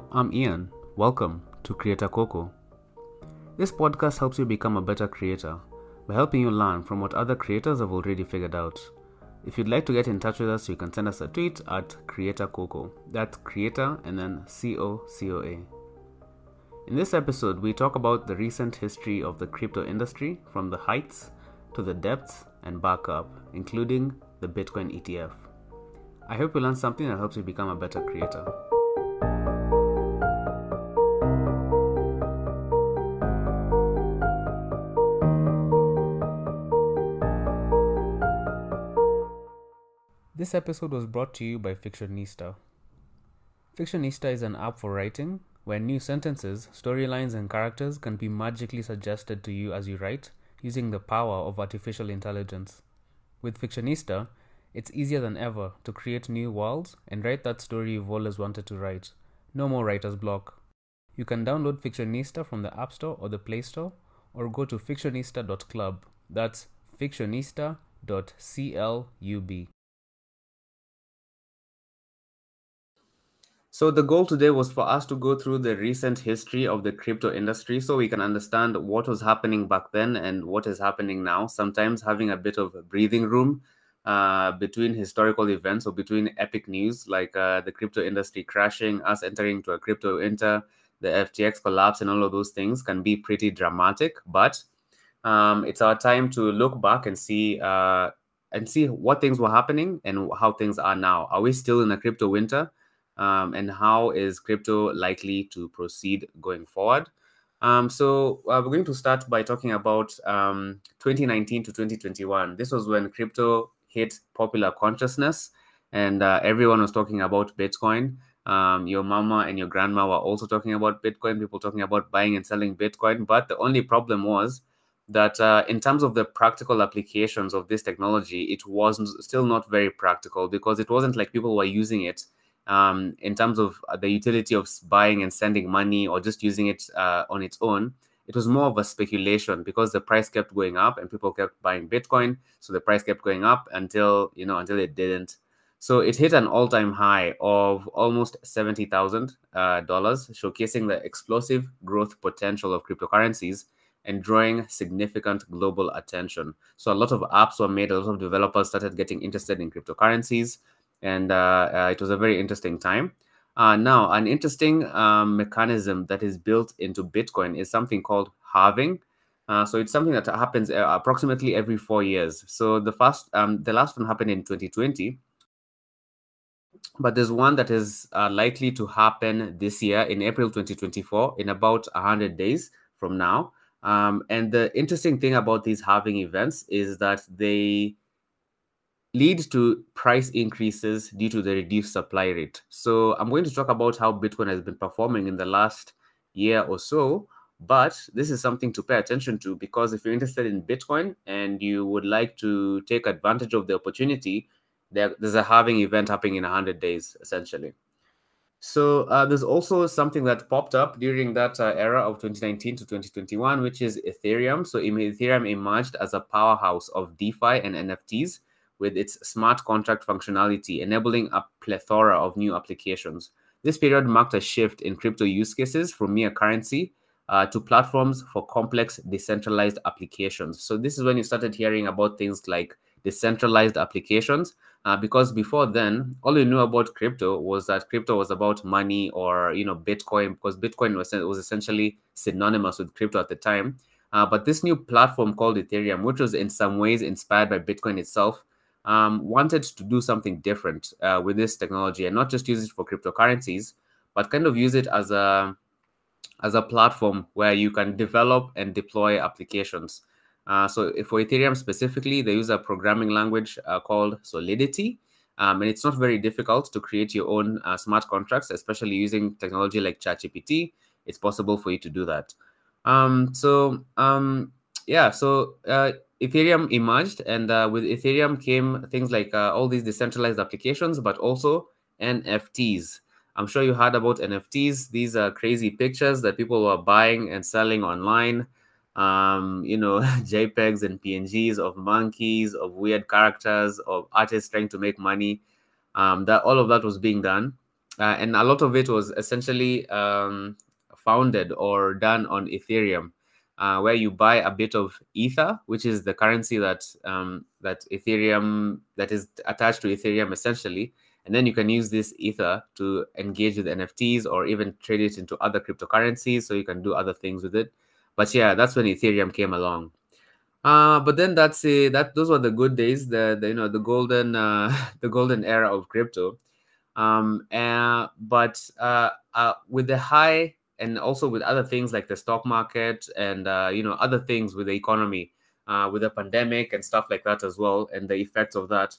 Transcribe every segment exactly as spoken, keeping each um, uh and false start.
I'm Ian. Welcome to Creator Coco. This podcast helps you become a better creator by helping you learn from what other creators have already figured out. If you'd like to get in touch with us, you can send us a tweet at Creator Coco. That's Creator and then C O C O A. In this episode, we talk about the recent history of the crypto industry from the heights to the depths and back up, including the Bitcoin E T F. I hope you learned something that helps you become a better creator. This episode was brought to you by Fictionista. Fictionista is an app for writing where new sentences, storylines, and characters can be magically suggested to you as you write using the power of artificial intelligence. With Fictionista, it's easier than ever to create new worlds and write that story you've always wanted to write. No more writer's block. You can download Fictionista from the App Store or the Play Store, or go to fictionista dot club. That's fictionista dot club. So the goal today was for us to go through the recent history of the crypto industry so we can understand what was happening back then and what is happening now. Sometimes having a bit of a breathing room uh, between historical events or between epic news like uh, the crypto industry crashing, us entering into a crypto winter, the F T X collapse, and all of those things can be pretty dramatic. But um, it's our time to look back and see uh, and see what things were happening and how things are now. Are we still in a crypto winter? Um, and how is crypto likely to proceed going forward? Um, so uh, we're going to start by talking about um, twenty nineteen to twenty twenty-one. This was when crypto hit popular consciousness, and uh, everyone was talking about Bitcoin. Um, your mama and your grandma were also talking about Bitcoin, people talking about buying and selling Bitcoin. But the only problem was that uh, in terms of the practical applications of this technology, it was still not very practical because it wasn't like people were using it Um, in terms of the utility of buying and sending money or just using it uh, on its own. It was more of a speculation because the price kept going up and people kept buying Bitcoin. So the price kept going up until, you know, until it didn't. So it hit an all-time high of almost seventy thousand dollars, uh, showcasing the explosive growth potential of cryptocurrencies and drawing significant global attention. So a lot of apps were made, a lot of developers started getting interested in cryptocurrencies. And uh, uh, it was a very interesting time. Uh, now, an interesting um, mechanism that is built into Bitcoin is something called halving. Uh, so it's something that happens uh, approximately every four years. So the first, um, the last one happened in twenty twenty, but there's one that is uh, likely to happen this year in April twenty twenty-four, in about one hundred days from now. Um, and the interesting thing about these halving events is that they lead to price increases due to the reduced supply rate. So I'm going to talk about how Bitcoin has been performing in the last year or so, but this is something to pay attention to because if you're interested in Bitcoin and you would like to take advantage of the opportunity, there, there's a halving event happening in one hundred days, essentially. So uh, there's also something that popped up during that uh, era of twenty nineteen to twenty twenty-one, which is Ethereum. So Ethereum emerged as a powerhouse of DeFi and N F Ts with its smart contract functionality, enabling a plethora of new applications. This period marked a shift in crypto use cases from mere currency uh, to platforms for complex decentralized applications. So this is when you started hearing about things like decentralized applications, uh, because before then, all you knew about crypto was that crypto was about money or, you know, Bitcoin, because Bitcoin was, was essentially synonymous with crypto at the time. Uh, but this new platform called Ethereum, which was in some ways inspired by Bitcoin itself, um, wanted to do something different uh, with this technology and not just use it for cryptocurrencies, but kind of use it as a as a platform where you can develop and deploy applications. Uh, so for Ethereum specifically, they use a programming language uh, called Solidity. Um, and it's not very difficult to create your own uh, smart contracts, especially using technology like ChatGPT. It's possible for you to do that. Um, so um, yeah, so uh, Ethereum emerged, and uh, with Ethereum came things like uh, all these decentralized applications, but also N F Ts. I'm sure you heard about N F Ts. These are crazy pictures that people are buying and selling online. Um, you know, JPEGs and P N Gs of monkeys, of weird characters, of artists trying to make money. Um, that all of that was being done. uh, and a lot of it was essentially um, founded or done on Ethereum, uh, where you buy a bit of Ether, which is the currency that um, that Ethereum that is attached to Ethereum essentially, and then you can use this Ether to engage with N F Ts or even trade it into other cryptocurrencies, so you can do other things with it. But yeah, that's when Ethereum came along. Uh, but then that's a, that those were the good days, the, the you know the golden uh, the golden era of crypto. Um, and, but uh, uh, with the high and also with other things like the stock market and uh, you know other things with the economy, uh, with the pandemic and stuff like that as well, and the effects of that,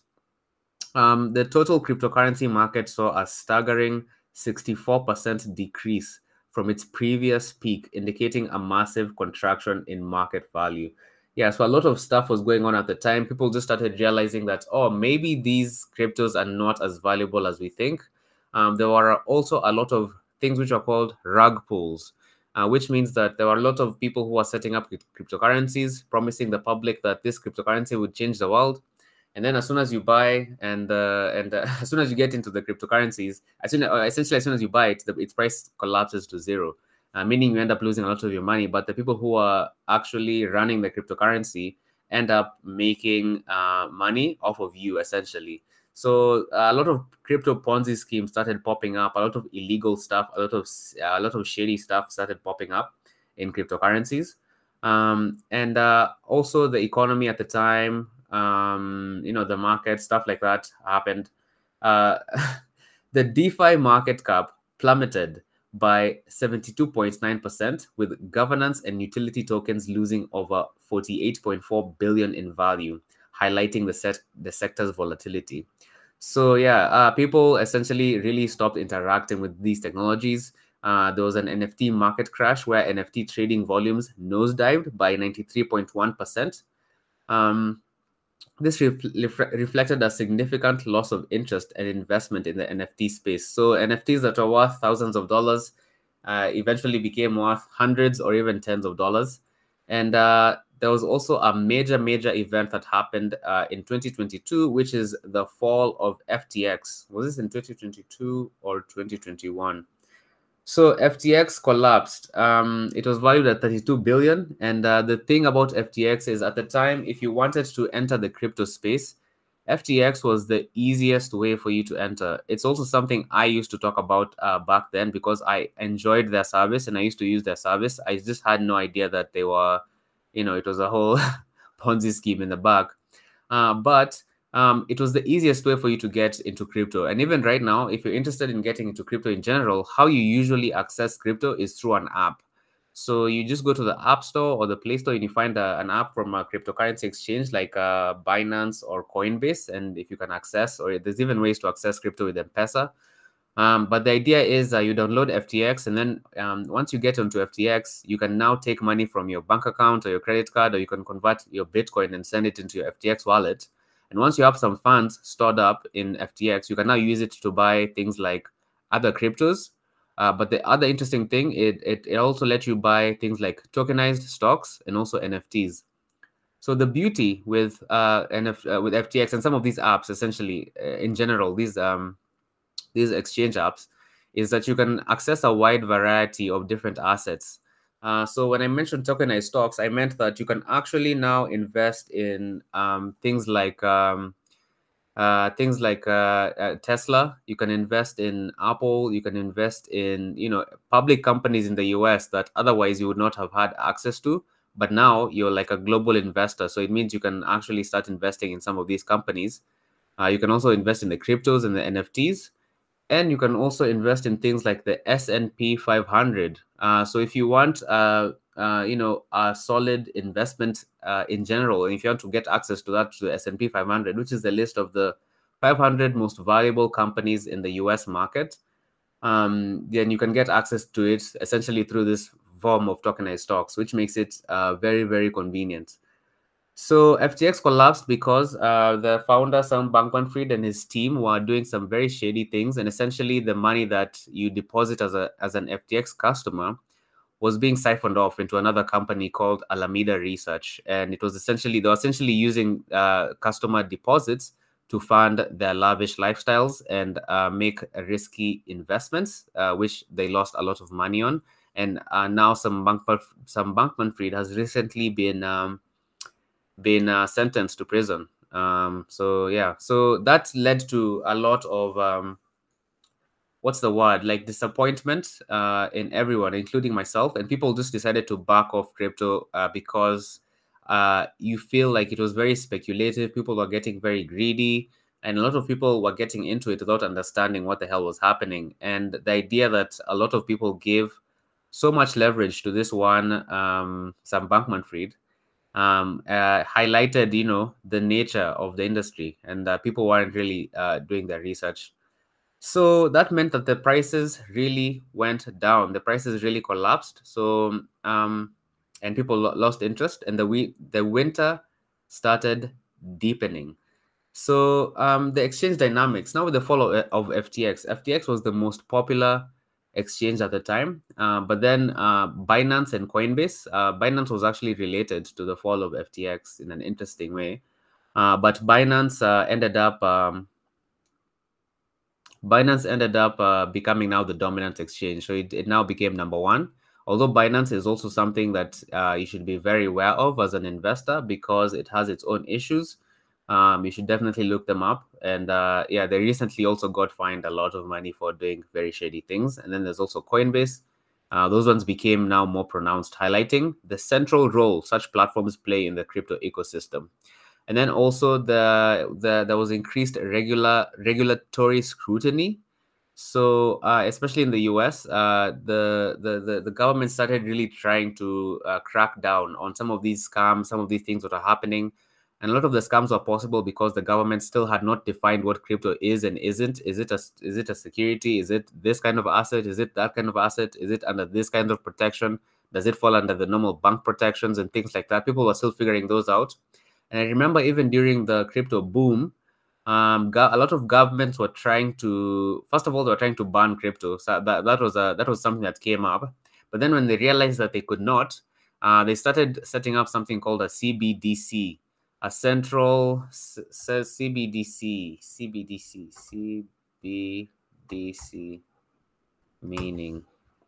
um, the total cryptocurrency market saw a staggering sixty-four percent decrease from its previous peak, indicating a massive contraction in market value. Yeah, so a lot of stuff was going on at the time. People just started realizing that, oh, maybe these cryptos are not as valuable as we think. Um, there were also a lot of things which are called rug pulls, uh, which means that there were a lot of people who are setting up cryptocurrencies, promising the public that this cryptocurrency would change the world. And then as soon as you buy and uh, and uh, as soon as you get into the cryptocurrencies, as soon uh, essentially as soon as you buy it, the, its price collapses to zero, uh, meaning you end up losing a lot of your money. But the people who are actually running the cryptocurrency end up making uh, money off of you essentially. So uh, a lot of crypto Ponzi schemes started popping up. A lot of illegal stuff, a lot of uh, a lot of shady stuff started popping up in cryptocurrencies, um, and uh, also the economy at the time. Um, you know, the market, stuff like that happened. Uh, the DeFi market cap plummeted by seventy-two point nine percent, with governance and utility tokens losing over forty-eight point four billion in value, highlighting the set the sector's volatility. So yeah, uh, people essentially really stopped interacting with these technologies. Uh, there was an N F T market crash where N F T trading volumes nosedived by ninety-three point one percent. Um, this ref- ref- reflected a significant loss of interest and investment in the N F T space. So N F Ts that are worth thousands of dollars uh, eventually became worth hundreds or even tens of dollars. And uh, there was also a major, major event that happened uh, in twenty twenty-two, which is the fall of F T X. Was this in twenty twenty-two or twenty twenty-one? So F T X collapsed. Um, it was valued at thirty-two billion. And uh, the thing about F T X is at the time, if you wanted to enter the crypto space, F T X was the easiest way for you to enter. It's also something I used to talk about uh, back then because I enjoyed their service and I used to use their service. I just had no idea that they were, you know, it was a whole Ponzi scheme in the back. Uh, but um, it was the easiest way for you to get into crypto. And even right now, if you're interested in getting into crypto in general, how you usually access crypto is through an app. So you just go to the App Store or the Play Store and you find a, an app from a cryptocurrency exchange like uh, Binance or Coinbase. And if you can access, or there's even ways to access crypto with M-Pesa. Um, but the idea is uh, you download F T X, and then um, once you get onto F T X, you can now take money from your bank account or your credit card, or you can convert your Bitcoin and send it into your F T X wallet. And once you have some funds stored up in F T X, you can now use it to buy things like other cryptos. Uh, but the other interesting thing, it, it, it also lets you buy things like tokenized stocks and also N F Ts. So the beauty with uh, N F, uh, with F T X and some of these apps, essentially, uh, in general, these um, these exchange apps, is that you can access a wide variety of different assets. Uh, so when I mentioned tokenized stocks, I meant that you can actually now invest in um, things like um, uh, things like uh, uh, Tesla. You can invest in Apple. You can invest in you know public companies in the U S that otherwise you would not have had access to. But now you're like a global investor, so it means you can actually start investing in some of these companies. Uh, you can also invest in the cryptos and the N F Ts. And you can also invest in things like the S and P five hundred. Uh, so if you want, uh, uh, you know, a solid investment uh, in general, and if you want to get access to that, to the S and P five hundred, which is the list of the five hundred most valuable companies in the U S market, um, then you can get access to it essentially through this form of tokenized stocks, which makes it uh, very, very convenient. So F T X collapsed because uh, the founder, Sam Bankman-Fried, and his team were doing some very shady things, and essentially the money that you deposit as a as an F T X customer was being siphoned off into another company called Alameda Research, and it was essentially they were essentially using uh, customer deposits to fund their lavish lifestyles and uh, make risky investments, uh, which they lost a lot of money on. And uh, now some bank some Bankman-Fried has recently been um, been uh, sentenced to prison. Um, so yeah, so that led to a lot of um, what's the word, like disappointment uh, in everyone, including myself. And people just decided to back off crypto uh, because uh, you feel like it was very speculative. People were getting very greedy, and a lot of people were getting into it without understanding what the hell was happening. And the idea that a lot of people gave so much leverage to this one, um, Sam Bankman-Fried, um, uh, highlighted, you know, the nature of the industry, and uh, people weren't really uh, doing their research. So that meant that the prices really went down. The prices really collapsed. So um, and people lo lost interest, and the we the winter started deepening. So um, the exchange dynamics now with the fall of, of F T X. F T X was the most popular exchange at the time, uh, but then uh, Binance and Coinbase. Uh, Binance was actually related to the fall of F T X in an interesting way, uh, but Binance uh, ended up. Um, Binance ended up uh, becoming now the dominant exchange. So it, it now became number one. Although Binance is also something that uh, you should be very aware of as an investor because it has its own issues. Um, you should definitely look them up. And uh, yeah, they recently also got fined a lot of money for doing very shady things. And then there's also Coinbase. Uh, those ones became now more pronounced, highlighting the central role such platforms play in the crypto ecosystem. And then also the, the there was increased regular regulatory scrutiny. So uh, especially in the U S, uh, the, the the the government started really trying to uh, crack down on some of these scams, some of these things that are happening. And a lot of the scams are possible because the government still had not defined what crypto is and isn't. Is it a is it a security? Is it this kind of asset? Is it that kind of asset? Is it under this kind of protection? Does it fall under the normal bank protections and things like that? People are still figuring those out. And I remember even during the crypto boom, um, a lot of governments were trying to, first of all, they were trying to ban crypto. So that, that was a, that was something that came up. But then when they realized that they could not, uh, they started setting up something called a C B D C, a central says C B D C, C B D C, C B D C, meaning,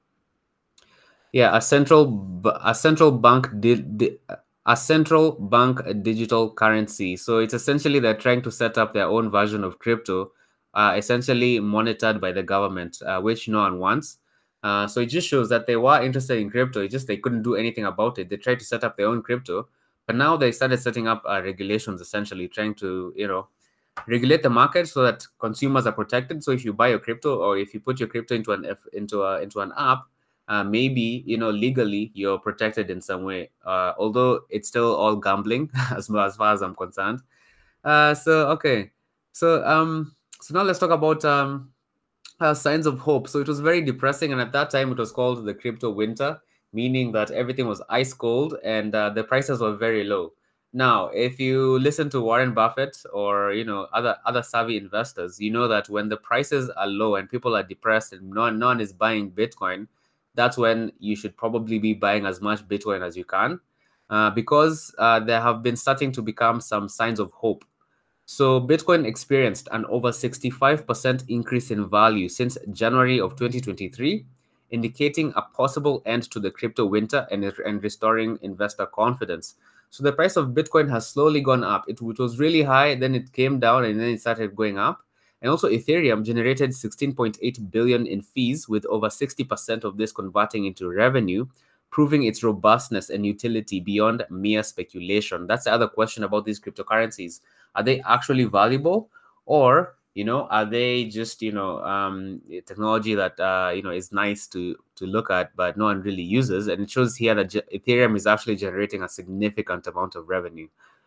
yeah, a central a central bank did. Di a central bank digital currency. So it's essentially they're trying to set up their own version of crypto, uh, essentially monitored by the government, uh, which no one wants. Uh, so it just shows that they were interested in crypto. It's just they couldn't do anything about it. They tried to set up their own crypto, but now they started setting up uh, regulations, essentially trying to, you know, regulate the market so that consumers are protected. So if you buy your crypto or if you put your crypto into an into a into an app, Uh, maybe, you know, legally you're protected in some way, uh, although it's still all gambling as, as far as I'm concerned. Uh, so, okay. So, um, so now let's talk about um, uh, signs of hope. So it was very depressing. And at that time, it was called the crypto winter, meaning that everything was ice cold and uh, the prices were very low. Now, if you listen to Warren Buffett or, you know, other other savvy investors, you know that when the prices are low and people are depressed and no, no one is buying Bitcoin, that's when you should probably be buying as much Bitcoin as you can, uh, because uh, there have been starting to become some signs of hope. So Bitcoin experienced an over sixty-five percent increase in value since January of twenty twenty-three, indicating a possible end to the crypto winter and, and restoring investor confidence. So the price of Bitcoin has slowly gone up. It, it was really high, then it came down, and then it started going up. And also Ethereum generated sixteen point eight billion in fees, with over sixty percent of this converting into revenue, proving its robustness and utility beyond mere speculation. That's the other question about these cryptocurrencies. Are they actually valuable, or, you know, are they just, you know, um, technology that, uh, you know, is nice to, to look at, but no one really uses? And it shows here that Ethereum is actually generating a significant amount of revenue.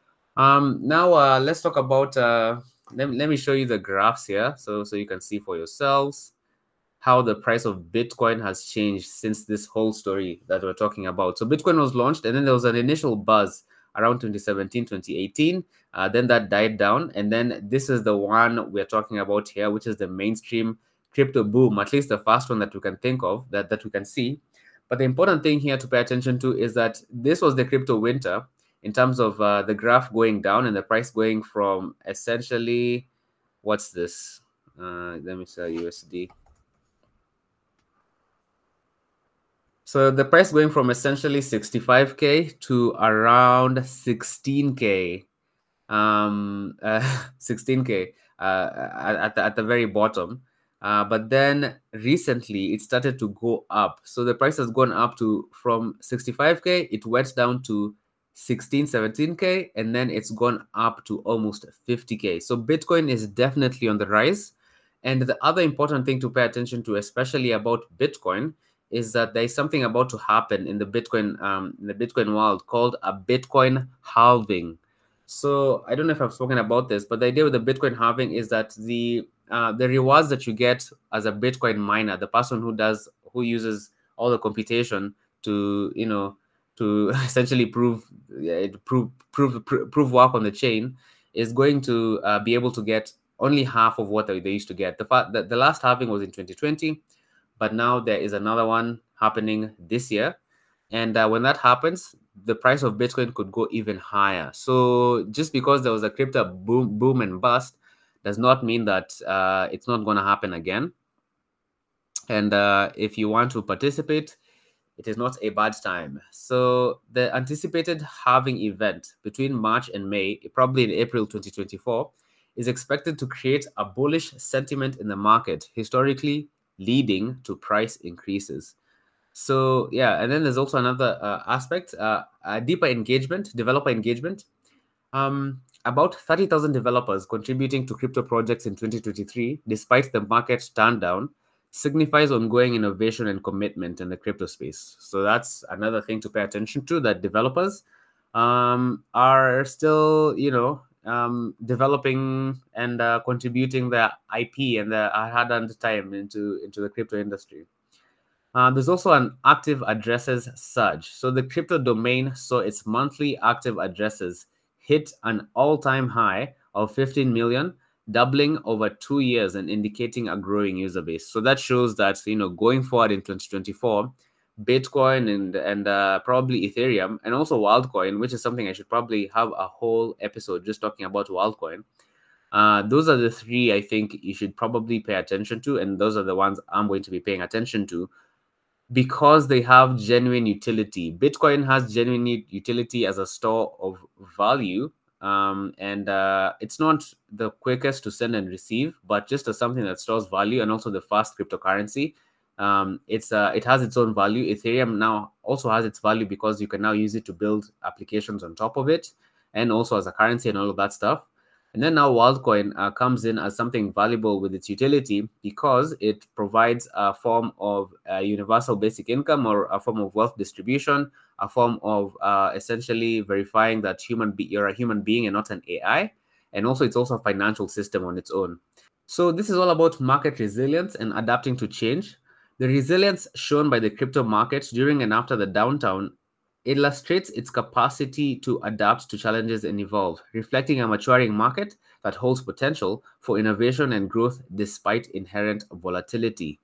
Um, now, uh, let's talk about... Uh, Let me, let me show you the graphs here so, so you can see for yourselves how the price of Bitcoin has changed since this whole story that we're talking about. So Bitcoin was launched, and then there was an initial buzz around twenty seventeen, twenty eighteen. Uh, then that died down. And then this is the one we're talking about here, which is the mainstream crypto boom, at least the first one that we can think of, that, that we can see. But the important thing here to pay attention to is that this was the crypto winter. in terms of uh, the graph going down and the price going from essentially, what's this? Uh, let me sell U S D. So the price going from essentially sixty-five K to around sixteen K, um, uh, sixteen K uh, at, the, at the very bottom. Uh, but then recently it started to go up. So the price has gone up to from sixty-five K, it went down to sixteen, seventeen K, and then it's gone up to almost fifty K. So Bitcoin is definitely on the rise. And the other important thing to pay attention to, especially about Bitcoin, is that there is something about to happen in the Bitcoin um, in the Bitcoin world called a Bitcoin halving. So I don't know if I've spoken about this, but the idea with the Bitcoin halving is that the uh, the rewards that you get as a Bitcoin miner, the person who does who uses all the computation to you know to essentially prove uh, prove prove prove work on the chain, is going to uh, be able to get only half of what they, they used to get. The fact that the last halving was in twenty twenty, but now there is another one happening this year. And uh, when that happens, the price of Bitcoin could go even higher. So just because there was a crypto boom, boom and bust does not mean that uh, it's not going to happen again. And uh, if you want to participate, it is not a bad time. So the anticipated halving event between March and May, probably in April twenty twenty-four, is expected to create a bullish sentiment in the market, historically leading to price increases. So yeah, and then there's also another uh, aspect, uh, uh, deeper engagement, developer engagement. Um, about thirty thousand developers contributing to crypto projects in twenty twenty-three, despite the market turn down, signifies ongoing innovation and commitment in the crypto space. So that's another thing to pay attention to, that developers um, are still, you know, um, developing and uh, contributing their I P and their hard-earned time into, into the crypto industry. Uh, there's also an active addresses surge. So the crypto domain saw its monthly active addresses hit an all-time high of fifteen million, doubling over two years and indicating a growing user base. So that shows that, you know, going forward in twenty twenty-four, Bitcoin and and uh, probably Ethereum and also Wildcoin, which is something I should probably have a whole episode just talking about Wildcoin. Uh, those are the three I think you should probably pay attention to, and those are the ones I'm going to be paying attention to, because they have genuine utility. Bitcoin has genuine utility as a store of value, um, and uh, it's not the quickest to send and receive, but just as something that stores value, and also the fast cryptocurrency. Um, it's uh, it has its own value. Ethereum now also has its value because you can now use it to build applications on top of it, and also as a currency and all of that stuff. And then now Wildcoin uh, comes in as something valuable with its utility because it provides a form of uh, universal basic income, or a form of wealth distribution, a form of uh, essentially verifying that human be- you're a human being and not an A I. And also it's also a financial system on its own. So this is all about market resilience and adapting to change. The resilience shown by the crypto market during and after the downturn illustrates its capacity to adapt to challenges and evolve, reflecting a maturing market that holds potential for innovation and growth despite inherent volatility.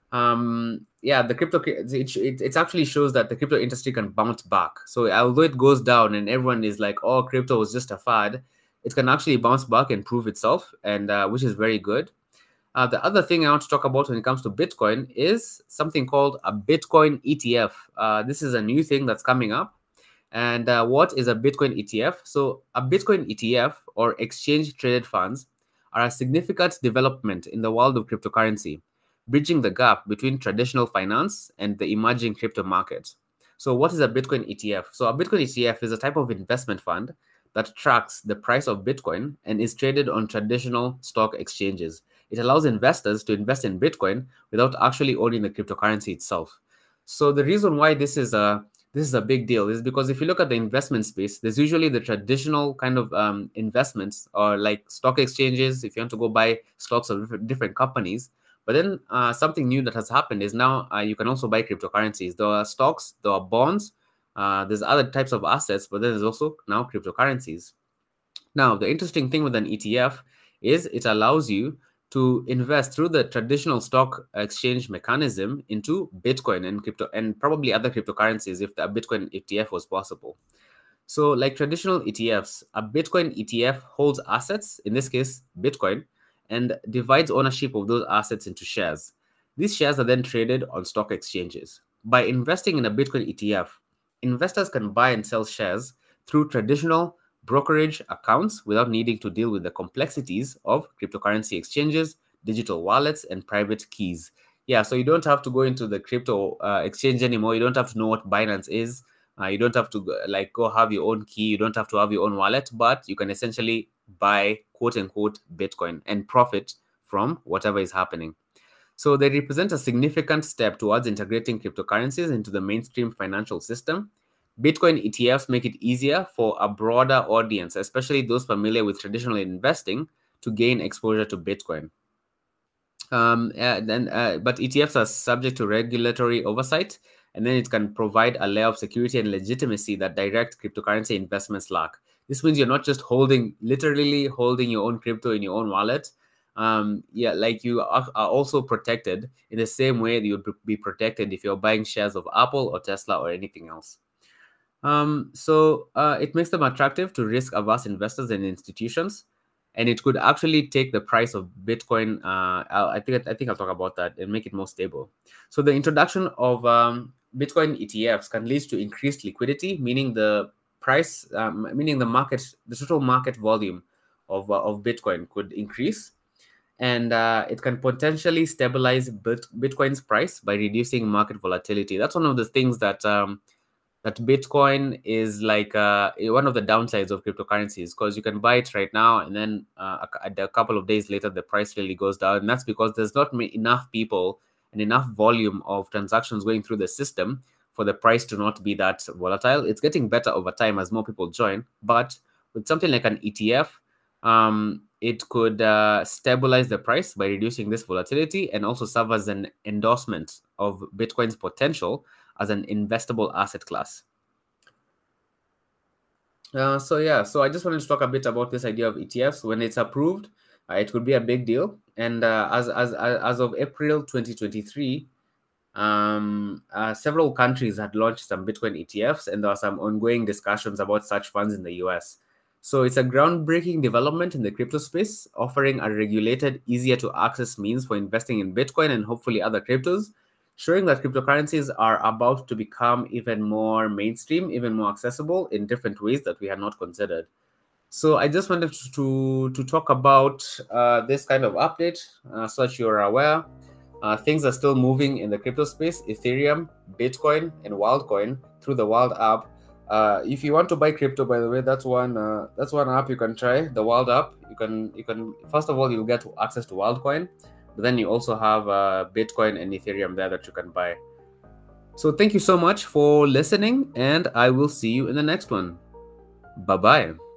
Um, yeah, the crypto it, it, it actually shows that the crypto industry can bounce back. So although it goes down and everyone is like, "Oh, crypto was just a fad," it can actually bounce back and prove itself, and uh, which is very good. Uh, the other thing I want to talk about when it comes to Bitcoin is something called a Bitcoin E T F. Uh, this is a new thing that's coming up. And uh, what is a Bitcoin E T F? So a Bitcoin E T F, or exchange traded funds, are a significant development in the world of cryptocurrency, bridging the gap between traditional finance and the emerging crypto market. So what is a Bitcoin E T F? So a Bitcoin E T F is a type of investment fund that tracks the price of Bitcoin and is traded on traditional stock exchanges. It allows investors to invest in Bitcoin without actually owning the cryptocurrency itself. So the reason why this is a this is a big deal is because if you look at the investment space, there's usually the traditional kind of um, investments, or like stock exchanges, if you want to go buy stocks of different, different companies. But then uh, something new that has happened is now uh, you can also buy cryptocurrencies. There are stocks, there are bonds, uh, there's other types of assets, but then there's also now cryptocurrencies. Now, the interesting thing with an E T F is it allows you to invest through the traditional stock exchange mechanism into Bitcoin and crypto, and probably other cryptocurrencies if the Bitcoin E T F was possible. So like traditional E T Fs, a Bitcoin E T F holds assets, in this case, Bitcoin, and divides ownership of those assets into shares. These shares are then traded on stock exchanges. By investing in a Bitcoin E T F, investors can buy and sell shares through traditional brokerage accounts without needing to deal with the complexities of cryptocurrency exchanges, digital wallets, and private keys. Yeah, so you don't have to go into the crypto uh, exchange anymore. You don't have to know what Binance is. Uh, you don't have to like go have your own key. You don't have to have your own wallet, but you can essentially buy quote unquote Bitcoin and profit from whatever is happening. So they represent a significant step towards integrating cryptocurrencies into the mainstream financial system. Bitcoin E T Fs make it easier for a broader audience, especially those familiar with traditional investing, to gain exposure to Bitcoin. Um, uh, then, uh, but E T Fs are subject to regulatory oversight, and then it can provide a layer of security and legitimacy that direct cryptocurrency investments lack. This means you're not just holding, literally holding your own crypto in your own wallet. Um, yeah, like you are, are also protected in the same way that you would be protected if you're buying shares of Apple or Tesla or anything else. Um, so uh, it makes them attractive to risk-averse investors and institutions, and it could actually take the price of Bitcoin. Uh, I think I think I'll talk about that and make it more stable. So the introduction of um, Bitcoin E T Fs can lead to increased liquidity, meaning the price, um, meaning the market, the total market volume of uh, of Bitcoin could increase, and uh, it can potentially stabilize Bit- Bitcoin's price by reducing market volatility. That's one of the things that. Um, that Bitcoin is like uh, one of the downsides of cryptocurrencies, because you can buy it right now and then uh, a, a couple of days later the price really goes down, and that's because there's not enough people and enough volume of transactions going through the system for the price to not be that volatile. It's getting better over time as more people join, but with something like an E T F, um, it could uh, stabilize the price by reducing this volatility and also serve as an endorsement of Bitcoin's potential as an investable asset class. Uh, so yeah, so I just wanted to talk a bit about this idea of E T Fs. When it's approved, uh, it could be a big deal. And uh, as, as as of April twenty twenty-three, um, uh, several countries had launched some Bitcoin E T Fs, and there are some ongoing discussions about such funds in the U S. So it's a groundbreaking development in the crypto space, offering a regulated, easier to access means for investing in Bitcoin and hopefully other cryptos, showing that cryptocurrencies are about to become even more mainstream, even more accessible in different ways that we had not considered. So I just wanted to to, to talk about uh, this kind of update uh, so that you're aware. Uh, things are still moving in the crypto space: Ethereum, Bitcoin, and Wildcoin through the Wild app. Uh, if you want to buy crypto, by the way, that's one uh, that's one app you can try. The Wild app. You can you can first of all you'll get access to Wildcoin, but then you also have uh, Bitcoin and Ethereum there that you can buy. So thank you so much for listening, and I will see you in the next one. Bye bye.